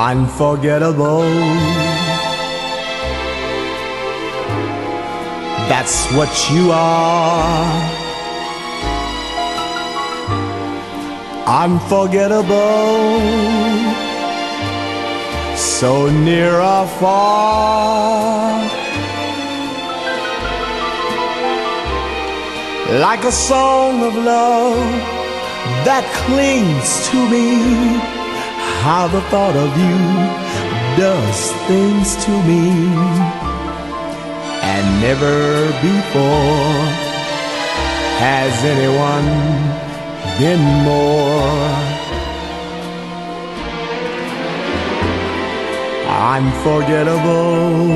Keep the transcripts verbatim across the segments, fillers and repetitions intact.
unforgettable. That's what you are. Unforgettable, so near or far, like a song of love that clings to me. How the thought of you does things to me, and never before has anyone been more unforgettable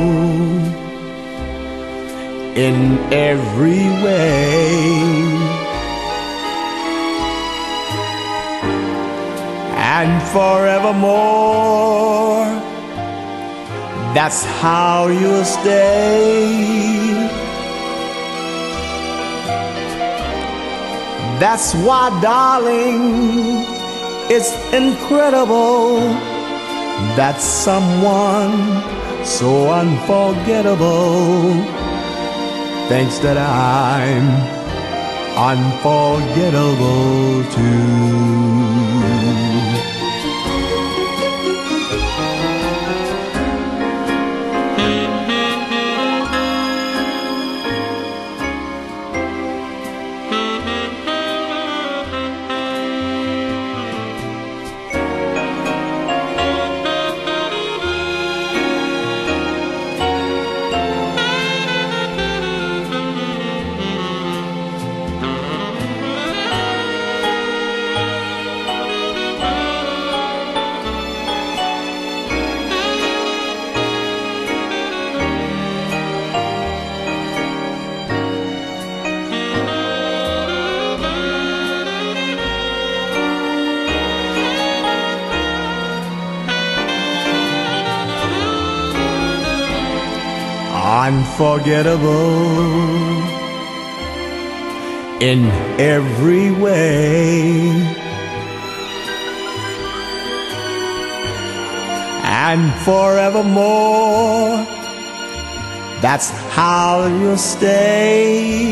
in every way, and forevermore. That's how you'll stay. That's why, darling, it's incredible that someone so unforgettable thinks that I'm unforgettable too. Unforgettable in every way, and forevermore. That's how you'll stay.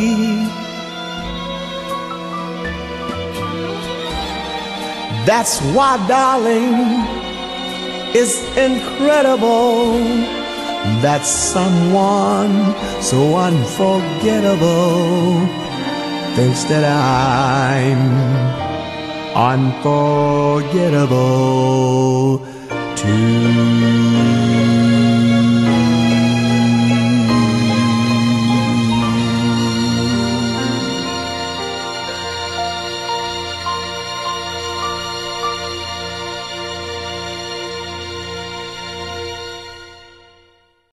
That's why, darling, it's incredible that someone so unforgettable thinks that I'm unforgettable too.